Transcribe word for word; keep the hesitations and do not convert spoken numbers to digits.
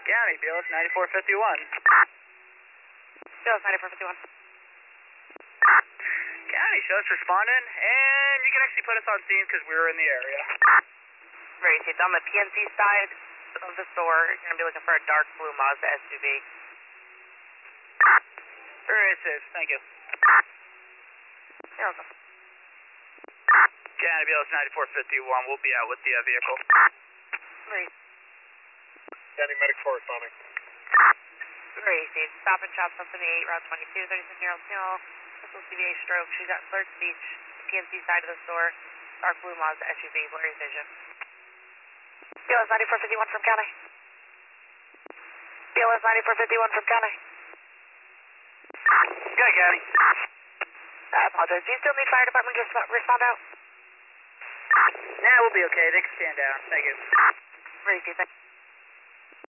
County, B L S ninety-four fifty-one. B L S ninety-four fifty-one. County, show us responding, and you can actually put us on scene because we were in the area. Right, it's on the P N C side of the store. You're going to be looking for a dark blue Mazda S U V. Very safe, thank you. You're welcome. County, B L S ninety-four fifty-one, we'll be out with the uh, vehicle. Right. County Medic corresponding. Right, it's stop and shop, something eight, Route twenty-two, thirty-six year old female. Pistol C V A stroke. She's at Clerk Beach, P N C side of the store. Dark blue Mazda S U V, blurry vision. B L S ninety-four fifty-one from County. B L S ninety-four fifty-one from County. Good, County. I apologize. Do you still need fire department to resp- respond out? Nah, we'll be okay. They can stand down. Thank you. Right, thank you.